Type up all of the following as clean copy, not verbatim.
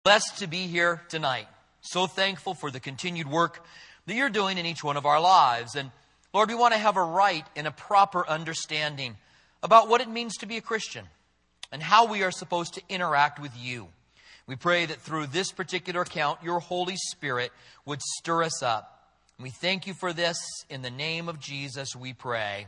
Blessed to be here tonight. So thankful for the continued work that you're doing in each one of our lives. And Lord, we want to have a right and a proper understanding about what it means to be a Christian and how we are supposed to interact with you. We pray that through this particular account, your Holy Spirit would stir us up. And we thank you for this. In the name of Jesus, we pray.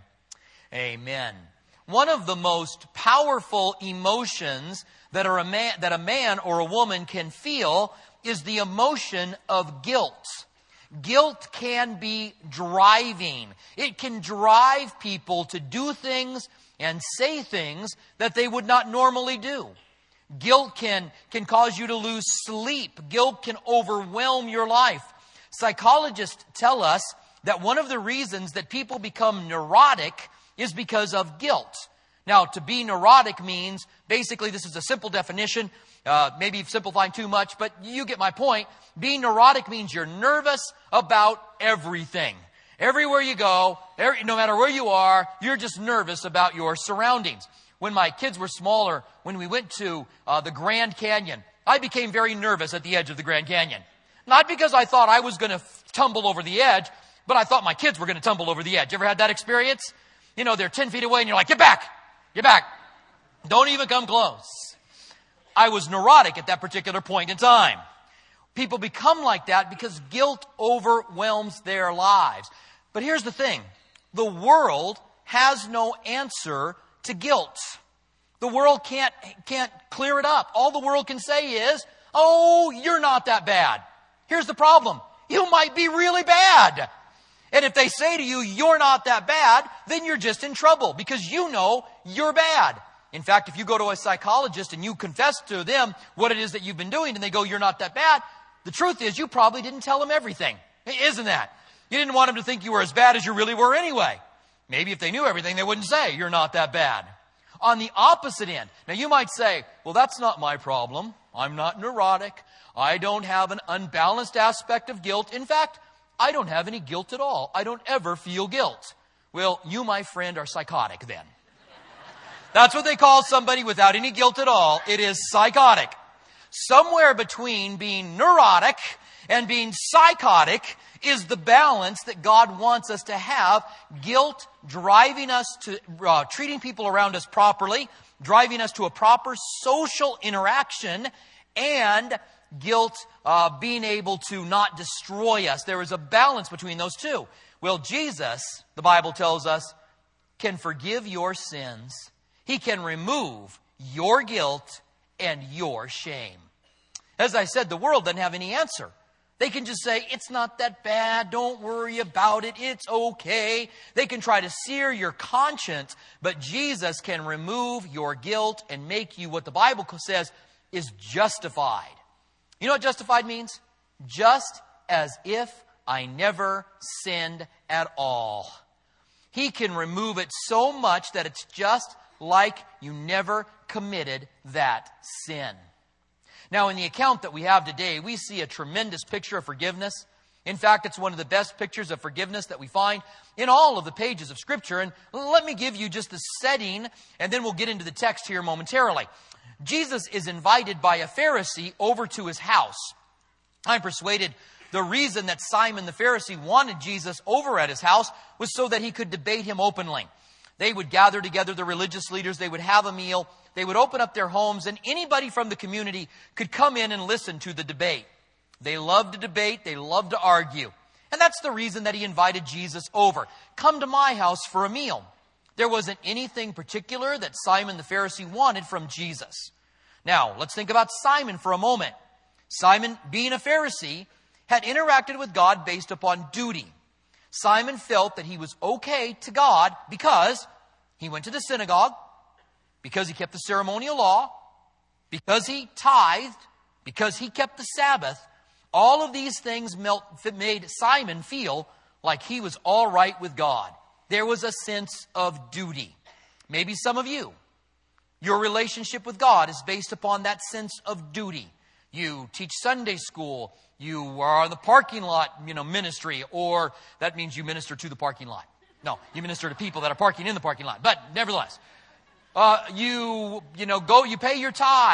Amen. One of the most powerful emotions that a man or a woman can feel is the emotion of guilt. Guilt can be driving. It can drive people to do things and say things that they would not normally do. Guilt can cause you to lose sleep. Guilt can overwhelm your life. Psychologists tell us that one of the reasons that people become neurotic is because of guilt. Now, to be neurotic means, basically, this is a simple definition, maybe simplifying too much, but you get my point. Being neurotic means you're nervous about everything. Everywhere you go, no matter where you are, you're just nervous about your surroundings. When my kids were smaller, when we went to the Grand Canyon, I became very nervous at the edge of the Grand Canyon. Not because I thought I was going to tumble over the edge, but I thought my kids were going to tumble over the edge. You ever had that experience? You know, they're 10 feet away and you're like, get back. Get back. Don't even come close. I was neurotic at that particular point in time. People become like that because guilt overwhelms their lives. But here's the thing. The world has no answer to guilt. The world can't clear it up. All the world can say is, oh, you're not that bad. Here's the problem. You might be really bad. And if they say to you, you're not that bad, then you're just in trouble because you know you're bad. In fact, if you go to a psychologist and you confess to them what it is that you've been doing and they go, you're not that bad, the truth is you probably didn't tell them everything. Isn't that? You didn't want them to think you were as bad as you really were anyway. Maybe if they knew everything, they wouldn't say you're not that bad. On the opposite end, now you might say, well, that's not my problem. I'm not neurotic. I don't have an unbalanced aspect of guilt. In fact, I don't have any guilt at all. I don't ever feel guilt. Well, you, my friend, are psychotic then. That's what they call somebody without any guilt at all. It is psychotic. Somewhere between being neurotic and being psychotic is the balance that God wants us to have. Guilt driving us to treating people around us properly, driving us to a proper social interaction, and guilt being able to not destroy us. There is a balance between those two. Well, Jesus, the Bible tells us, can forgive your sins. He can remove your guilt and your shame. As I said, the world doesn't have any answer. They can just say, it's not that bad, don't worry about it, it's okay. They can try to sear your conscience, but Jesus can remove your guilt and make you what the Bible says is justified. You know what justified means? Just as if I never sinned at all. He can remove it so much that it's just like you never committed that sin. Now, in the account that we have today, we see a tremendous picture of forgiveness. In fact, it's one of the best pictures of forgiveness that we find in all of the pages of Scripture. And let me give you just the setting, and then we'll get into the text here momentarily. Jesus is invited by a Pharisee over to his house. I'm persuaded the reason that Simon the Pharisee wanted Jesus over at his house was so that he could debate him openly. They would gather together the religious leaders, they would have a meal, they would open up their homes, and anybody from the community could come in and listen to the debate. They loved to debate, they loved to argue. And that's the reason that he invited Jesus over. Come to my house for a meal. There wasn't anything particular that Simon the Pharisee wanted from Jesus. Now, let's think about Simon for a moment. Simon, being a Pharisee, had interacted with God based upon duty. Simon felt that he was okay to God because he went to the synagogue, because he kept the ceremonial law, because he tithed, because he kept the Sabbath. All of these things made Simon feel like he was all right with God. There was a sense of duty. Maybe some of you, your relationship with God is based upon that sense of duty. You teach Sunday school, you are on the parking lot, ministry, or that means you minister to the parking lot. No, you minister to people that are parking in the parking lot. But nevertheless, you pay your tithes.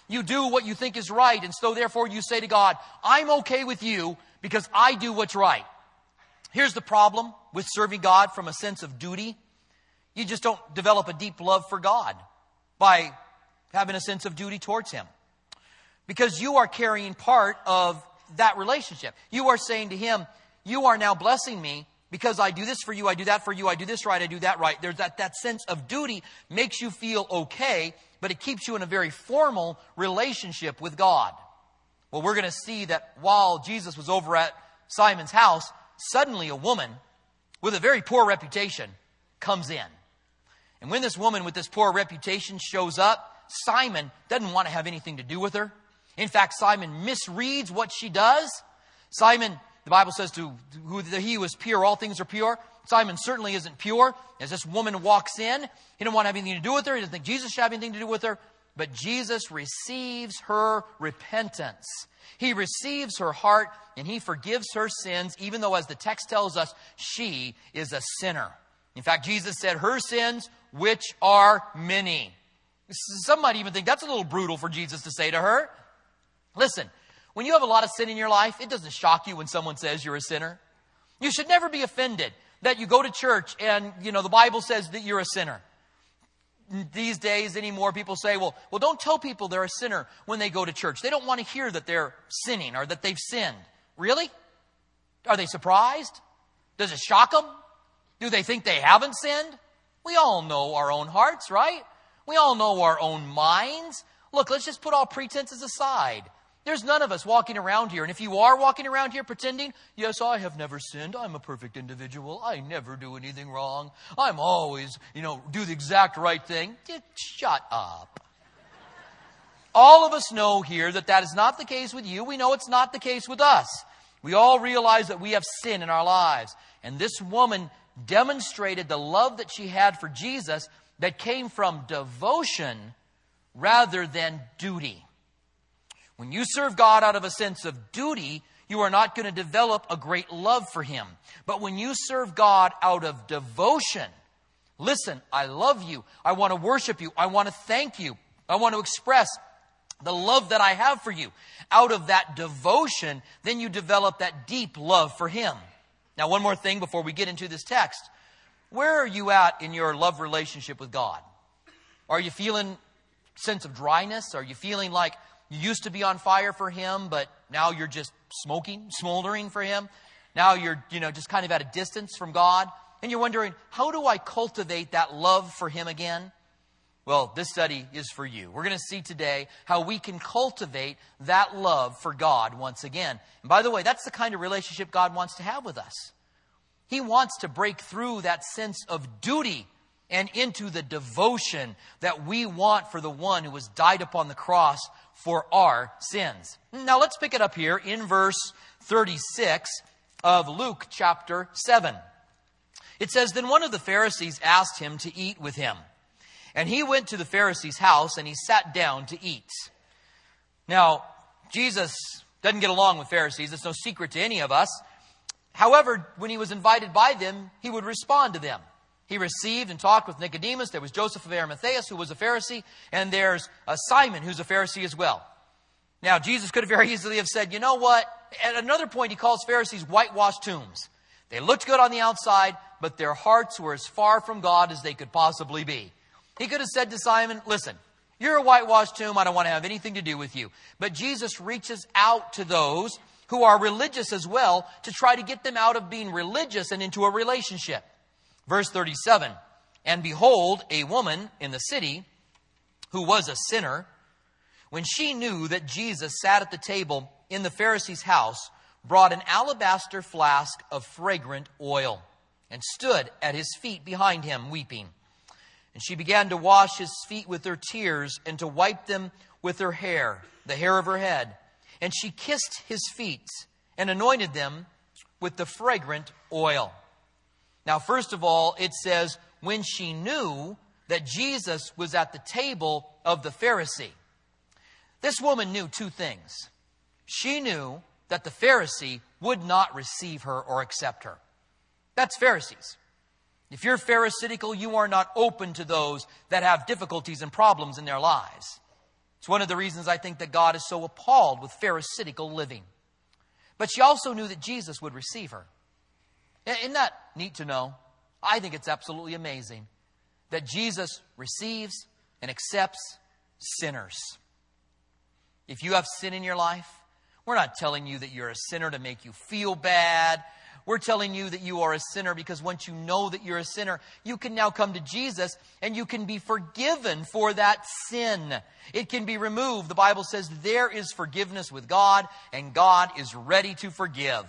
You do what you think is right, and so therefore you say to God, I'm okay with you because I do what's right. Here's the problem with serving God from a sense of duty. You just don't develop a deep love for God by having a sense of duty towards Him. Because you are carrying part of that relationship. You are saying to Him, you are now blessing me because I do this for you, I do that for you, I do this right, I do that right. There's that sense of duty makes you feel okay, but it keeps you in a very formal relationship with God. Well, we're going to see that while Jesus was over at Simon's house, suddenly a woman with a very poor reputation comes in. And when this woman with this poor reputation shows up, Simon doesn't want to have anything to do with her. In fact, Simon misreads what she does. Simon, the Bible says to who he was pure, all things are pure. Simon certainly isn't pure. As this woman walks in, he doesn't want to have anything to do with her. He doesn't think Jesus should have anything to do with her. But Jesus receives her repentance. He receives her heart and He forgives her sins, even though, as the text tells us, she is a sinner. In fact, Jesus said, her sins, which are many. Some might even think that's a little brutal for Jesus to say to her. Listen, when you have a lot of sin in your life, it doesn't shock you when someone says you're a sinner. You should never be offended that you go to church and, the Bible says that you're a sinner. These days anymore, people say, well, don't tell people they're a sinner when they go to church. They don't want to hear that they're sinning or that they've sinned. Really? Are they surprised? Does it shock them? Do they think they haven't sinned? We all know our own hearts, right? We all know our own minds. Look, let's just put all pretenses aside. There's none of us walking around here. And if you are walking around here pretending, yes, I have never sinned. I'm a perfect individual. I never do anything wrong. I'm always, do the exact right thing. Just shut up. All of us know here that is not the case with you. We know it's not the case with us. We all realize that we have sin in our lives. And this woman demonstrated the love that she had for Jesus that came from devotion rather than duty. When you serve God out of a sense of duty, you are not going to develop a great love for Him. But when you serve God out of devotion, listen, I love you. I want to worship you. I want to thank you. I want to express the love that I have for you. Out of that devotion, then you develop that deep love for Him. Now, one more thing before we get into this text. Where are you at in your love relationship with God? Are you feeling a sense of dryness? Are you feeling like you used to be on fire for Him, but now you're just smoldering for Him? Now you're, just kind of at a distance from God. And you're wondering, how do I cultivate that love for Him again? Well, this study is for you. We're going to see today how we can cultivate that love for God once again. And by the way, that's the kind of relationship God wants to have with us. He wants to break through that sense of duty and into the devotion that we want for the one who has died upon the cross for our sins. Now let's pick it up here in verse 36 of Luke chapter 7. It says, Then one of the Pharisees asked Him to eat with him. And He went to the Pharisee's house and He sat down to eat. Now, Jesus doesn't get along with Pharisees. It's no secret to any of us. However, when He was invited by them, He would respond to them. He received and talked with Nicodemus. There was Joseph of Arimathea, who was a Pharisee. And there's Simon, who's a Pharisee as well. Now, Jesus could have very easily have said, you know what? At another point, He calls Pharisees whitewashed tombs. They looked good on the outside, but their hearts were as far from God as they could possibly be. He could have said to Simon, listen, you're a whitewashed tomb. I don't want to have anything to do with you. But Jesus reaches out to those who are religious as well to try to get them out of being religious and into a relationship. Verse 37, And behold, a woman in the city who was a sinner, when she knew that Jesus sat at the table in the Pharisee's house, brought an alabaster flask of fragrant oil and stood at His feet behind Him, weeping. And she began to wash His feet with her tears and to wipe them with her hair, the hair of her head. And she kissed His feet and anointed them with the fragrant oil. Now, first of all, it says, when she knew that Jesus was at the table of the Pharisee. This woman knew two things. She knew that the Pharisee would not receive her or accept her. That's Pharisees. If you're Pharisaical, you are not open to those that have difficulties and problems in their lives. It's one of the reasons I think that God is so appalled with pharisaical living. But she also knew that Jesus would receive her. Isn't that neat to know? I think it's absolutely amazing that Jesus receives and accepts sinners. If you have sin in your life, we're not telling you that you're a sinner to make you feel bad. We're telling you that you are a sinner because once you know that you're a sinner, you can now come to Jesus and you can be forgiven for that sin. It can be removed. The Bible says there is forgiveness with God and God is ready to forgive.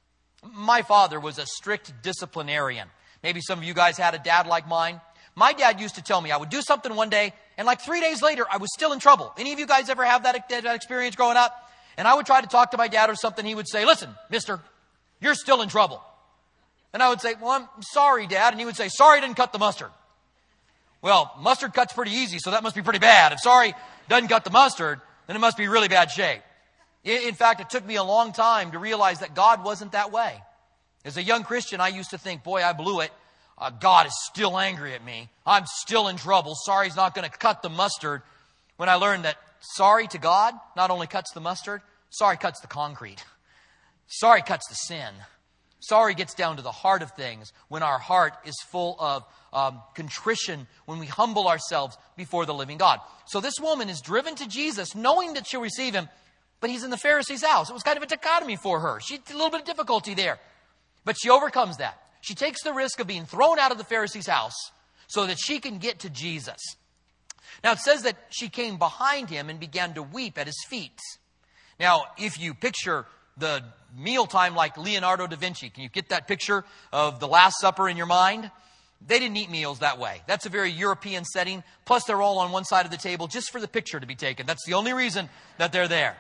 My father was a strict disciplinarian. Maybe some of you guys had a dad like mine. My dad used to tell me I would do something one day and like 3 days later I was still in trouble. Any of you guys ever have that experience growing up? And I would try to talk to my dad or something. He would say, "Listen, mister, you're still in trouble." And I would say, "Well, I'm sorry, Dad." And he would say, "Sorry didn't cut the mustard." Well, mustard cuts pretty easy, so that must be pretty bad. If sorry doesn't cut the mustard, then it must be really bad shape. In fact, it took me a long time to realize that God wasn't that way. As a young Christian, I used to think, boy, I blew it. God is still angry at me. I'm still in trouble. Sorry's not going to cut the mustard. When I learned that sorry to God not only cuts the mustard, sorry cuts the concrete. Sorry cuts the sin. Sorry gets down to the heart of things when our heart is full of contrition, when we humble ourselves before the living God. So this woman is driven to Jesus knowing that she'll receive him, but he's in the Pharisee's house. It was kind of a dichotomy for her. She had a little bit of difficulty there. But she overcomes that. She takes the risk of being thrown out of the Pharisee's house so that she can get to Jesus. Now it says that she came behind him and began to weep at his feet. Now, if you picture the mealtime like Leonardo da Vinci, can you get that picture of the Last Supper in your mind? They didn't eat meals that way. That's a very European setting. Plus, they're all on one side of the table just for the picture to be taken. That's the only reason that they're there.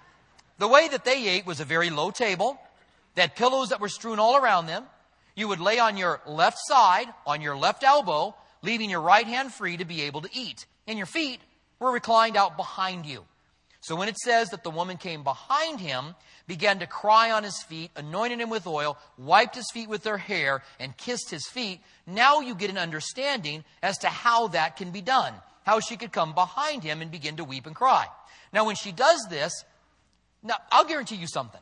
The way that they ate was a very low table. They had pillows that were strewn all around them. You would lay on your left side, on your left elbow, leaving your right hand free to be able to eat. And your feet were reclined out behind you. So when it says that the woman came behind him, began to cry on his feet, anointed him with oil, wiped his feet with her hair, and kissed his feet, now you get an understanding as to how that can be done. How she could come behind him and begin to weep and cry. Now when she does this, now I'll guarantee you something.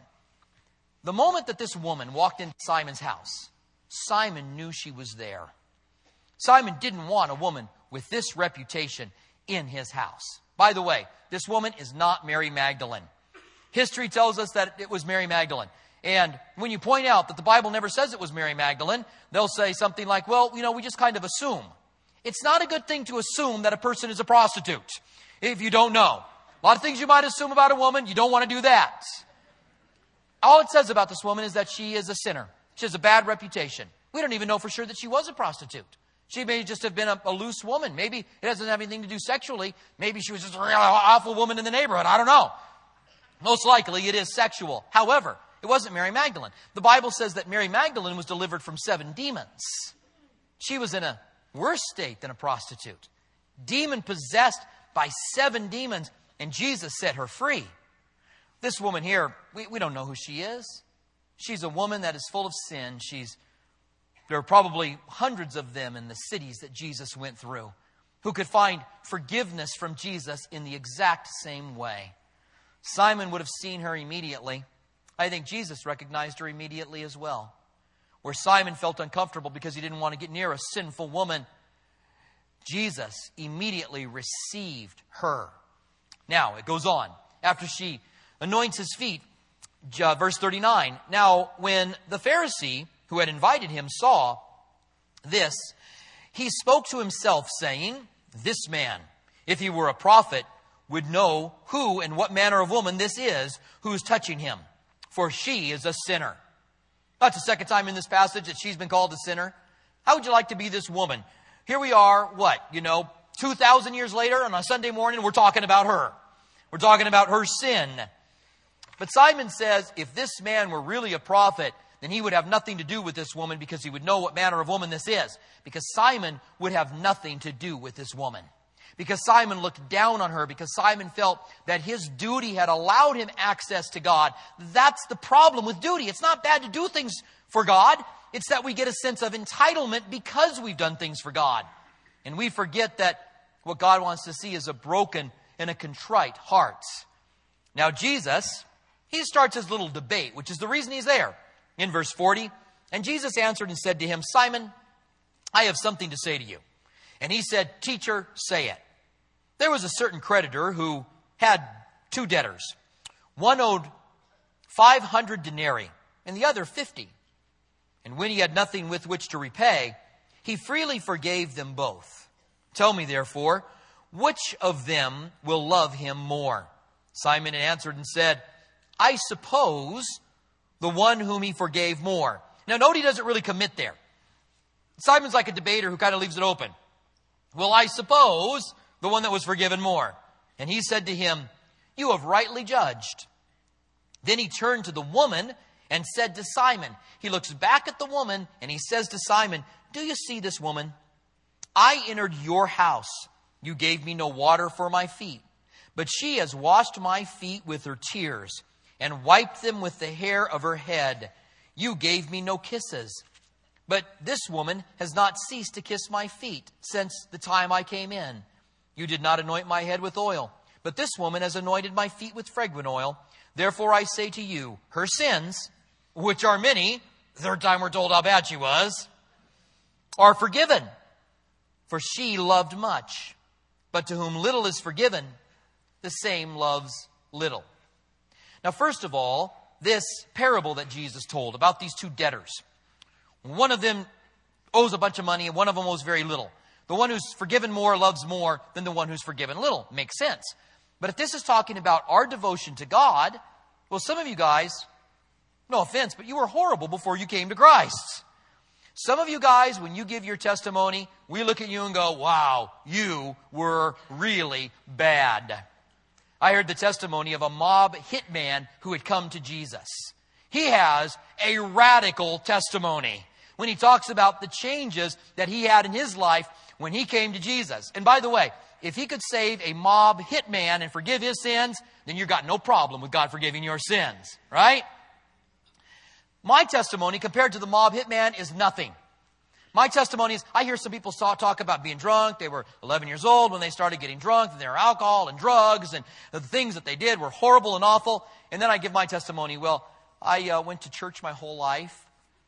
The moment that this woman walked into Simon's house, Simon knew she was there. Simon didn't want a woman with this reputation in his house. By the way, this woman is not Mary Magdalene. History tells us that it was Mary Magdalene. And when you point out that the Bible never says it was Mary Magdalene, they'll say something like, well, we just kind of assume. It's not a good thing to assume that a person is a prostitute if you don't know. A lot of things you might assume about a woman, you don't want to do that. All it says about this woman is that she is a sinner. She has a bad reputation. We don't even know for sure that she was a prostitute. She may just have been a loose woman. Maybe it doesn't have anything to do sexually. Maybe she was just a really awful woman in the neighborhood. I don't know. Most likely it is sexual. However, it wasn't Mary Magdalene. The Bible says that Mary Magdalene was delivered from 7 demons. She was in a worse state than a prostitute. Demon possessed by 7 demons, and Jesus set her free. This woman here, we don't know who she is. She's a woman that is full of sin. There are probably hundreds of them in the cities that Jesus went through who could find forgiveness from Jesus in the exact same way. Simon would have seen her immediately. I think Jesus recognized her immediately as well. Where Simon felt uncomfortable because he didn't want to get near a sinful woman, Jesus immediately received her. Now, it goes on. After she anoints his feet, verse 39. Now, when the Pharisee who had invited him saw this, he spoke to himself, saying, "This man, if he were a prophet, would know who and what manner of woman this is who is touching him, for she is a sinner." That's the second time in this passage that she's been called a sinner. How would you like to be this woman? Here we are, 2,000 years later on a Sunday morning, we're talking about her. We're talking about her sin. But Simon says, if this man were really a prophet, then he would have nothing to do with this woman because he would know what manner of woman this is. Because Simon would have nothing to do with this woman. Because Simon looked down on her. Because Simon felt that his duty had allowed him access to God. That's the problem with duty. It's not bad to do things for God. It's that we get a sense of entitlement because we've done things for God. And we forget that what God wants to see is a broken and a contrite heart. Now Jesus, he starts his little debate, which is the reason he's there. In verse 40, and Jesus answered and said to him, Simon, I have something to say to you. And he said, Teacher, say it. There was a certain creditor who had 2 debtors. One owed 500 denarii and the other 50. And when he had nothing with which to repay, he freely forgave them both. Tell me, therefore, which of them will love him more? Simon answered and said, I suppose the one whom he forgave more. Now, note he doesn't really commit there. Simon's like a debater who kind of leaves it open. Well, I suppose the one that was forgiven more. And he said to him, You have rightly judged. Then he turned to the woman and said to Simon, he looks back at the woman and he says to Simon, Do you see this woman? I entered your house. You gave me no water for my feet, but she has washed my feet with her tears and wiped them with the hair of her head. You gave me no kisses, but this woman has not ceased to kiss my feet since the time I came in. You did not anoint my head with oil, but this woman has anointed my feet with fragrant oil. Therefore I say to you, her sins, which are many, third time we're told how bad she was, are forgiven. For she loved much, but to whom little is forgiven, the same loves little. Now, first of all, this parable that Jesus told about these 2 debtors. One of them owes a bunch of money and one of them owes very little. The one who's forgiven more loves more than the one who's forgiven little. Makes sense. But if this is talking about our devotion to God, well, some of you guys, no offense, but you were horrible before you came to Christ. Some of you guys, when you give your testimony, we look at you and go, wow, you were really bad. I heard the testimony of a mob hitman who had come to Jesus. He has a radical testimony when he talks about the changes that he had in his life when he came to Jesus. And by the way, if he could save a mob hitman and forgive his sins, then you've got no problem with God forgiving your sins, right? My testimony compared to the mob hitman is nothing. My testimony is, I hear some people talk about being drunk. They were 11 years old when they started getting drunk, and there were alcohol and drugs, and the things that they did were horrible and awful. And then I give my testimony, well, I went to church my whole life.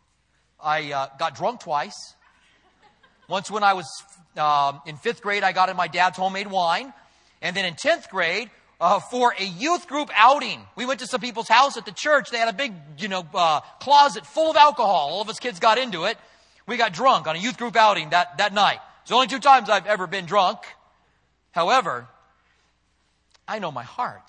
I got drunk twice. Once when I was in 5th grade, I got in my dad's homemade wine. And then in 10th grade, for a youth group outing, we went to some people's house at the church. They had a big, closet full of alcohol. All of us kids got into it. We got drunk on a youth group outing that night. It's the only 2 times I've ever been drunk. However, I know my heart.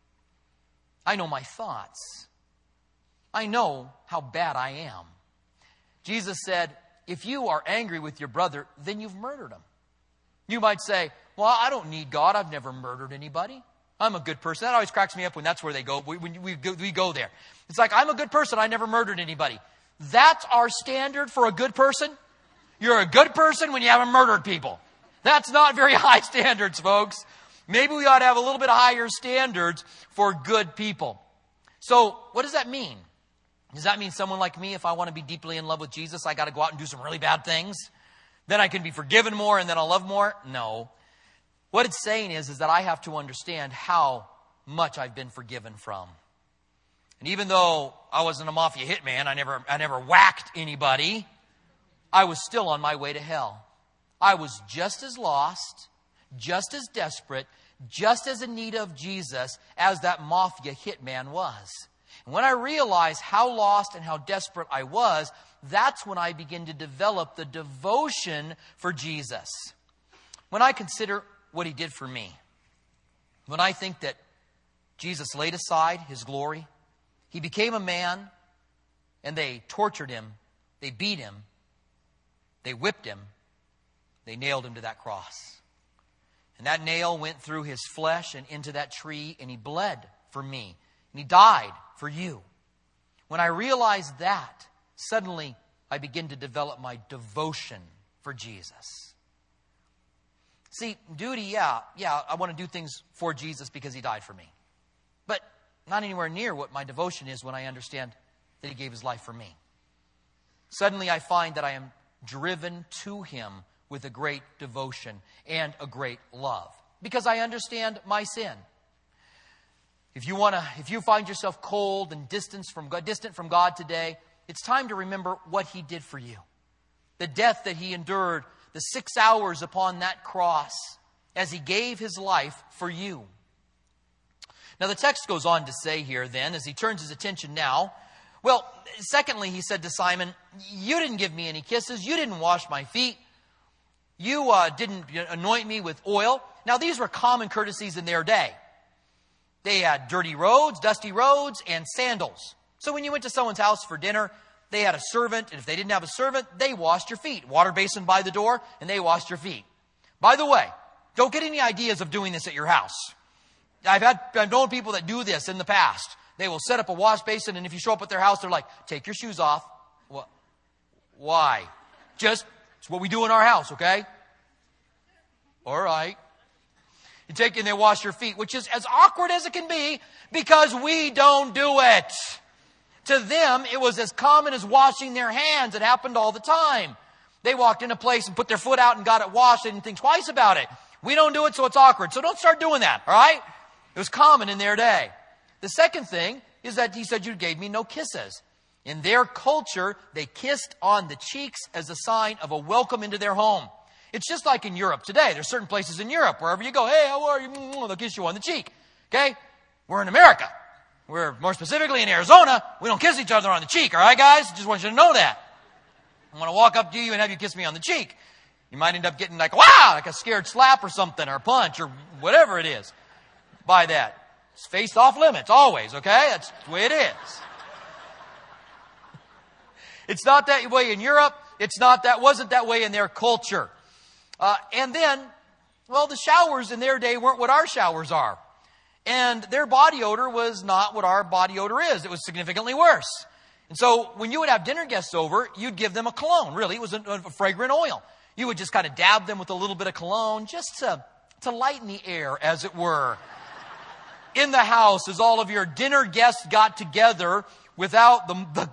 I know my thoughts. I know how bad I am. Jesus said, if you are angry with your brother, then you've murdered him. You might say, well, I don't need God. I've never murdered anybody. I'm a good person. That always cracks me up when that's where they go. We go there. It's like, I'm a good person. I never murdered anybody. That's our standard for a good person? You're a good person when you haven't murdered people. That's not very high standards, folks. Maybe we ought to have a little bit higher standards for good people. So, what does that mean? Does that mean someone like me, if I want to be deeply in love with Jesus, I got to go out and do some really bad things? Then I can be forgiven more and then I'll love more? No. What it's saying is that I have to understand how much I've been forgiven from. And even though I wasn't a mafia hitman, I never whacked anybody, I was still on my way to hell. I was just as lost, just as desperate, just as in need of Jesus as that mafia hitman was. And when I realized how lost and how desperate I was, that's when I began to develop the devotion for Jesus. When I consider what he did for me, when I think that Jesus laid aside his glory, he became a man, and they tortured him, they beat him, they whipped him, they nailed him to that cross. And that nail went through his flesh and into that tree, and he bled for me, and he died for you. When I realized that, suddenly I begin to develop my devotion for Jesus. See, duty, yeah, I want to do things for Jesus because he died for me. But not anywhere near what my devotion is when I understand that he gave his life for me. Suddenly I find that I am driven to him with a great devotion and a great love. because I understand my sin. If you find yourself cold and distant from God today, it's time to remember what He did for you. The death that He endured, the 6 hours upon that cross, as He gave His life for you. Now the text goes on to say here then, as He turns His attention now, well, secondly, He said to Simon, you didn't give me any kisses, you didn't wash my feet, you didn't anoint me with oil. Now these were common courtesies in their day. They had dirty roads, dusty roads, and sandals. So when you went to someone's house for dinner, they had a servant, and if they didn't have a servant, they washed your feet. Water basin by the door, and they washed your feet. By the way, don't get any ideas of doing this at your house. I've known people that do this in the past. They will set up a wash basin, and if you show up at their house, they're like, take your shoes off. What? Why? It's what we do in our house, okay? All right. You take and they wash your feet, which is as awkward as it can be because we don't do it. To them, it was as common as washing their hands. It happened all the time. They walked in a place and put their foot out and got it washed. They didn't think twice about it. We don't do it, so it's awkward. So don't start doing that, all right? It was common in their day. The second thing is that He said, you gave me no kisses. In their culture, they kissed on the cheeks as a sign of a welcome into their home. It's just like in Europe today. There's certain places in Europe, wherever you go, hey, how are you? They'll kiss you on the cheek. Okay? We're in America. We're more specifically in Arizona. We don't kiss each other on the cheek, all right, guys? Just want you to know that. I want to walk up to you and have you kiss me on the cheek. You might end up getting like, wow, like a scared slap or something, or a punch, or whatever it is. By that. It's faced off limits, always, okay? That's the way it is. It's not that way in Europe. Wasn't that way in their culture. And then, well, the showers in their day weren't what our showers are. And their body odor was not what our body odor is. It was significantly worse. And so when you would have dinner guests over, you'd give them a cologne. Really, it was a fragrant oil. You would just kind of dab them with a little bit of cologne just to lighten the air, as it were. In the house, as all of your dinner guests got together without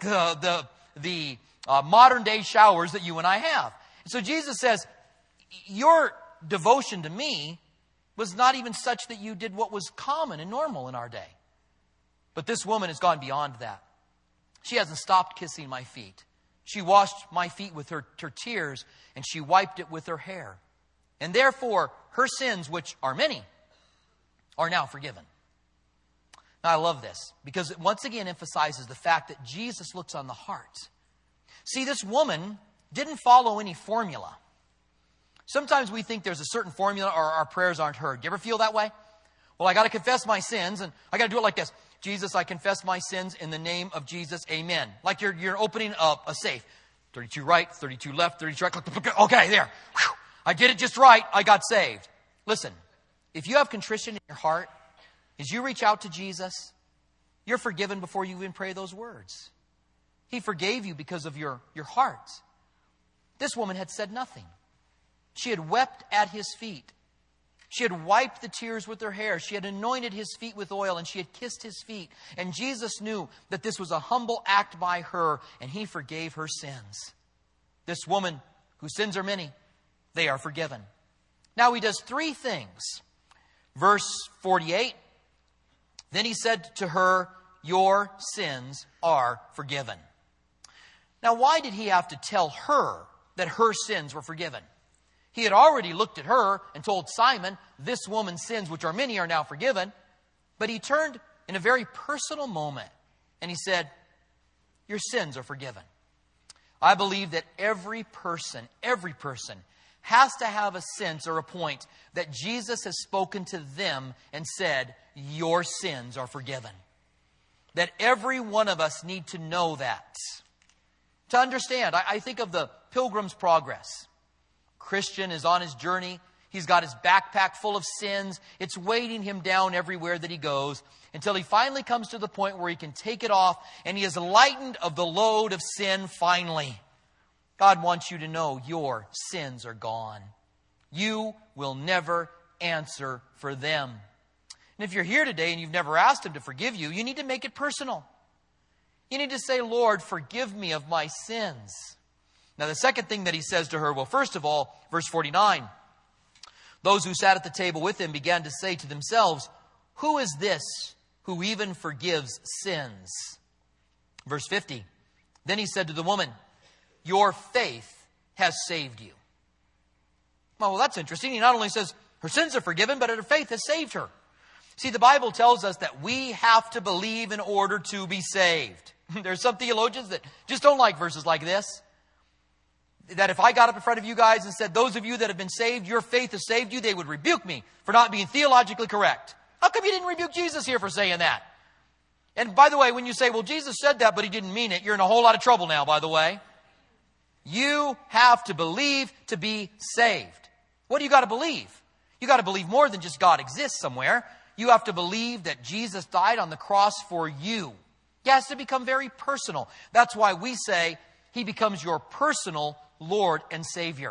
the modern day showers that you and I have. And so Jesus says, your devotion to me was not even such that you did what was common and normal in our day. But this woman has gone beyond that. She hasn't stopped kissing my feet. She washed my feet with her tears, and she wiped it with her hair. And therefore, her sins, which are many, are now forgiven. Now, I love this because it once again emphasizes the fact that Jesus looks on the heart. See, this woman didn't follow any formula. Sometimes we think there's a certain formula or our prayers aren't heard. Do you ever feel that way? Well, I got to confess my sins, and I got to do it like this. Jesus, I confess my sins in the name of Jesus. Amen. Like you're opening up a safe. 32 right, 32 left, 32 right. Okay, there. Whew. I did it just right. I got saved. Listen, if you have contrition in your heart, as you reach out to Jesus, you're forgiven before you even pray those words. He forgave you because of your heart. This woman had said nothing. She had wept at His feet. She had wiped the tears with her hair. She had anointed His feet with oil, and she had kissed His feet. And Jesus knew that this was a humble act by her, and He forgave her sins. This woman, whose sins are many, they are forgiven. Now He does three things. Verse 48, then He said to her, your sins are forgiven. Now, why did He have to tell her that her sins were forgiven? He had already looked at her and told Simon, this woman's sins, which are many, are now forgiven. But He turned in a very personal moment and He said, your sins are forgiven. I believe that every person has to have a sense or a point that Jesus has spoken to them and said, your sins are forgiven. That every one of us need to know that. To understand, I think of the Pilgrim's Progress. Christian is on his journey. He's got his backpack full of sins. It's weighting him down everywhere that he goes until he finally comes to the point where he can take it off and he is lightened of the load of sin finally. God wants you to know your sins are gone. You will never answer for them. And if you're here today and you've never asked Him to forgive you, you need to make it personal. You need to say, Lord, forgive me of my sins. Now, the second thing that He says to her, well, first of all, verse 49, Those who sat at the table with him began to say to themselves, "Who is this who even forgives sins?" Verse 50, then he said to the woman, "Your faith has saved you." Well, that's interesting. He not only says her sins are forgiven, but her faith has saved her. See, the Bible tells us that we have to believe in order to be saved. There's some theologians that just don't like verses like this. That if I got up in front of you guys and said, "Those of you that have been saved, your faith has saved you," they would rebuke me for not being theologically correct. How come you didn't rebuke Jesus here for saying that? And by the way, when you say, "Well, Jesus said that, but he didn't mean it," you're in a whole lot of trouble now, by the way. You have to believe to be saved. What do you got to believe? You got to believe more than just God exists somewhere. You have to believe that Jesus died on the cross for you. It has to become very personal. That's why we say he becomes your personal Lord and Savior.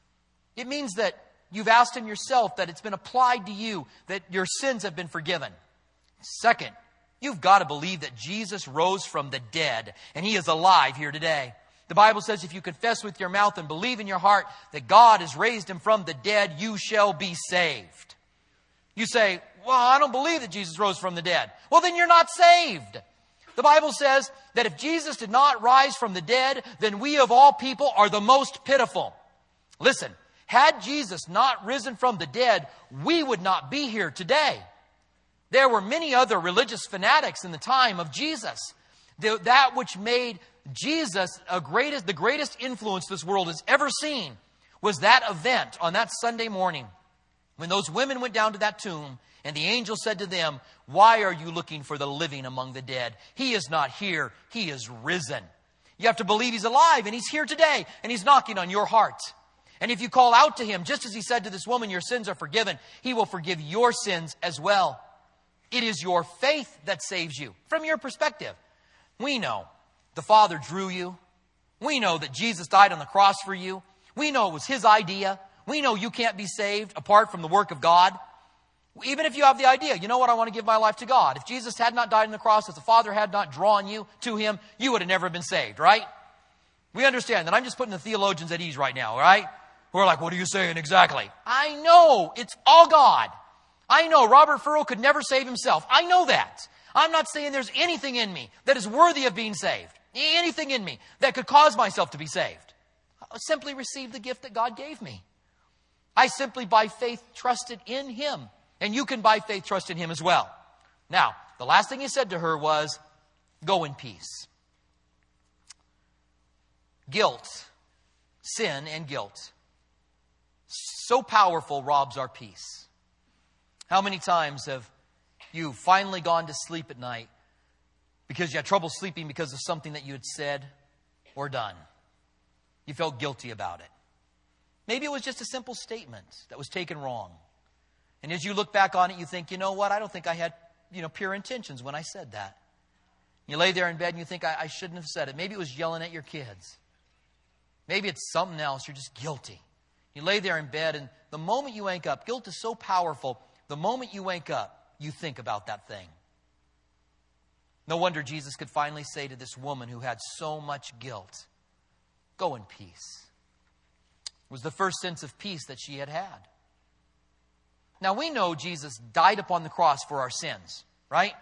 It means that you've asked him yourself, that it's been applied to you, that your sins have been forgiven. Second, you've got to believe that Jesus rose from the dead and he is alive here today. The Bible says if you confess with your mouth and believe in your heart that God has raised him from the dead, you shall be saved. You say, "Well, I don't believe that Jesus rose from the dead." Well, then you're not saved. The Bible says that if Jesus did not rise from the dead, then we of all people are the most pitiful. Listen, had Jesus not risen from the dead, we would not be here today. There were many other religious fanatics in the time of Jesus. That which made Jesus the greatest influence this world has ever seen was that event on that Sunday morning when those women went down to that tomb and the angel said to them, "Why are you looking for the living among the dead? He is not here. He is risen." You have to believe he's alive and he's here today and he's knocking on your heart. And if you call out to him, just as he said to this woman, "Your sins are forgiven," he will forgive your sins as well. It is your faith that saves you. From your perspective, we know the Father drew you. We know that Jesus died on the cross for you. We know it was his idea. We know you can't be saved apart from the work of God. Even if you have the idea, "You know what, I want to give my life to God." If Jesus had not died on the cross, if the Father had not drawn you to him, you would have never been saved, right? We understand that. I'm just putting the theologians at ease right now, right? We're like, "What are you saying exactly?" I know it's all God. I know Robert Furrow could never save himself. I know that. I'm not saying there's anything in me that is worthy of being saved. Anything in me that could cause myself to be saved. I simply received the gift that God gave me. I simply by faith trusted in him. And you can by faith trust in him as well. Now, the last thing he said to her was, "Go in peace." Guilt, sin and guilt, so powerful, robs our peace. How many times have you finally gone to sleep at night because you had trouble sleeping because of something that you had said or done? You felt guilty about it. Maybe it was just a simple statement that was taken wrong. And as you look back on it, you think, "You know what? I don't think I had, pure intentions when I said that." You lay there in bed and you think, I shouldn't have said it. Maybe it was yelling at your kids. Maybe it's something else. You're just guilty. You lay there in bed and the moment you wake up, guilt is so powerful. The moment you wake up, you think about that thing. No wonder Jesus could finally say to this woman who had so much guilt, "Go in peace." It was the first sense of peace that she had had. Now, we know Jesus died upon the cross for our sins, right?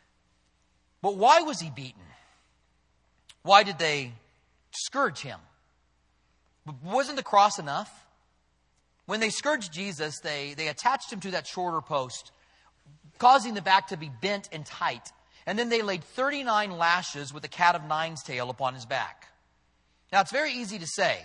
But why was he beaten? Why did they scourge him? Wasn't the cross enough? When they scourged Jesus, they attached him to that shorter post, causing the back to be bent and tight. And then they laid 39 lashes with a cat of nine's tail upon his back. Now, it's very easy to say.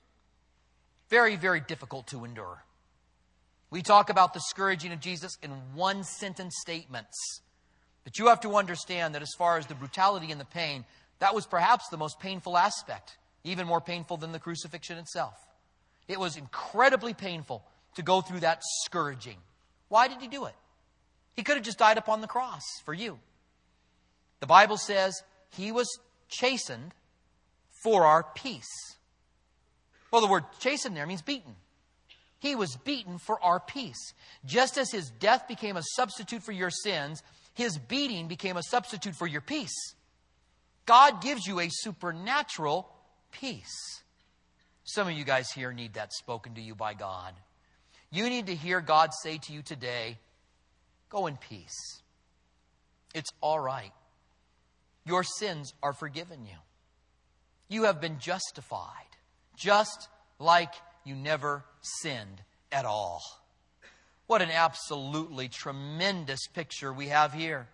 Very, very difficult to endure. We talk about the scourging of Jesus in one-sentence statements. But you have to understand that as far as the brutality and the pain, that was perhaps the most painful aspect, even more painful than the crucifixion itself. It was incredibly painful to go through that scourging. Why did he do it? He could have just died upon the cross for you. The Bible says he was chastened for our peace. Well, the word chastened there means beaten. He was beaten for our peace. Just as his death became a substitute for your sins, his beating became a substitute for your peace. God gives you a supernatural peace. Some of you guys here need that spoken to you by God. You need to hear God say to you today, go in peace. It's all right. Your sins are forgiven you. You have been justified, just like you never sinned at all. What an absolutely tremendous picture we have here.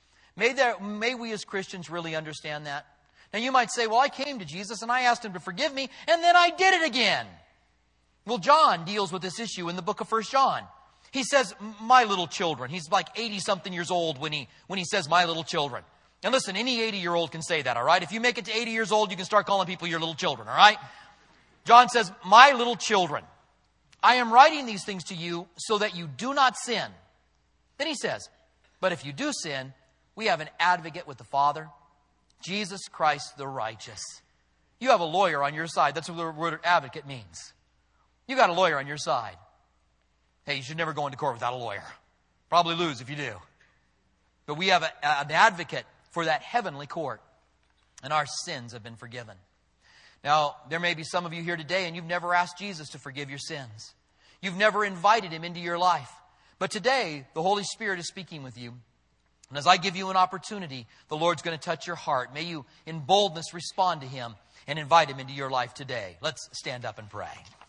May we as Christians really understand that. Now you might say, well, I came to Jesus and I asked Him to forgive me, and then I did it again. Well, John deals with this issue in the book of 1 John. He says, my little children. He's like 80-something years old when he says, my little children. And listen, any 80-year-old can say that, all right? If you make it to 80 years old, you can start calling people your little children, all right? John says, my little children, I am writing these things to you so that you do not sin. Then he says, but if you do sin, we have an advocate with the Father, Jesus Christ the righteous. You have a lawyer on your side. That's what the word advocate means. You got a lawyer on your side. Hey, you should never go into court without a lawyer. Probably lose if you do. But we have an advocate for that heavenly court, and our sins have been forgiven. Now, there may be some of you here today, and you've never asked Jesus to forgive your sins. You've never invited Him into your life. But today, the Holy Spirit is speaking with you. And as I give you an opportunity, the Lord's going to touch your heart. May you, in boldness, respond to Him and invite Him into your life today. Let's stand up and pray.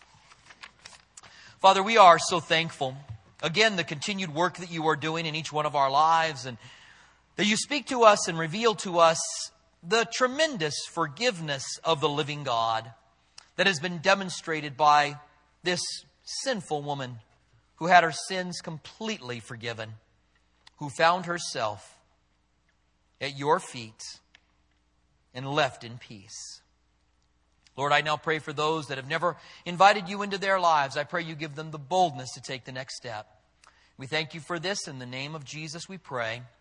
Father, we are so thankful. Again, the continued work that you are doing in each one of our lives, and that you speak to us and reveal to us the tremendous forgiveness of the living God that has been demonstrated by this sinful woman who had her sins completely forgiven, who found herself at your feet and left in peace. Lord, I now pray for those that have never invited you into their lives. I pray you give them the boldness to take the next step. We thank you for this. In the name of Jesus we pray.